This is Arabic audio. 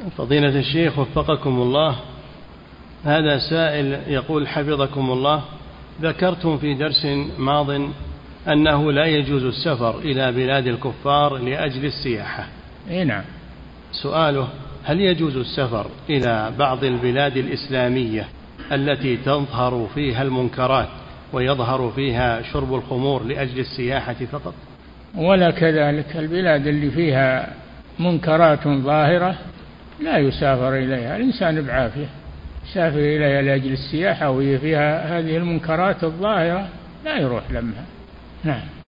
فضيلة الشيخ وفقكم الله، هذا سائل يقول حفظكم الله: ذكرتم في درس ماض أنه لا يجوز السفر إلى بلاد الكفار لأجل السياحة. نعم. سؤاله: هل يجوز السفر إلى بعض البلاد الإسلامية التي تظهر فيها المنكرات ويظهر فيها شرب الخمور لأجل السياحة فقط؟ ولا كذلك، البلاد اللي فيها منكرات ظاهرة لا يسافر إليها، الإنسان بعافية يسافر إليها لأجل السياحة وهي فيها هذه المنكرات الظاهرة لا يروح لمها. نعم.